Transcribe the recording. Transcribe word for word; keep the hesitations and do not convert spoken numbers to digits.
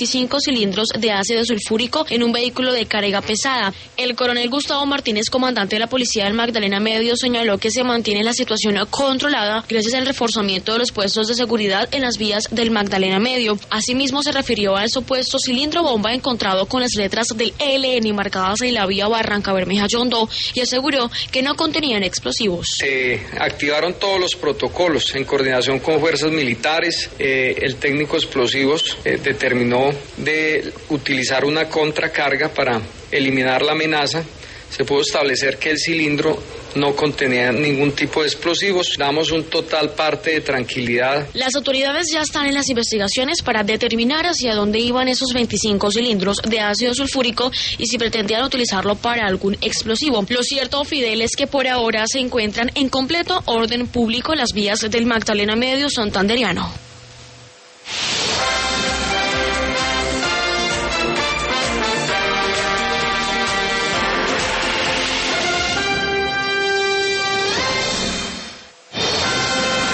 veinticinco cilindros de ácido sulfúrico en un vehículo de carga pesada. El coronel Gustavo Martínez, comandante de la policía del Magdalena Medio, señaló que se mantiene la situación controlada gracias al reforzamiento de los puestos de seguridad en las vías del Magdalena Medio. Asimismo, se refirió al supuesto cilindro bomba encontrado con las letras del E L N marcadas en la vía Barranca Bermeja-Yondó y aseguró que no contenían explosivos. Se activaron todos los protocolos en coordinación con fuerzas militares. Eh, el técnico explosivos eh, determinó de utilizar una contracarga para eliminar la amenaza. Se pudo establecer que el cilindro no contenía ningún tipo de explosivos. Damos un total parte de tranquilidad. Las autoridades ya están en las investigaciones para determinar hacia dónde iban esos veinticinco cilindros de ácido sulfúrico y si pretendían utilizarlo para algún explosivo. Lo cierto, Fidel, es que por ahora se encuentran en completo orden público las vías del Magdalena Medio santandereano.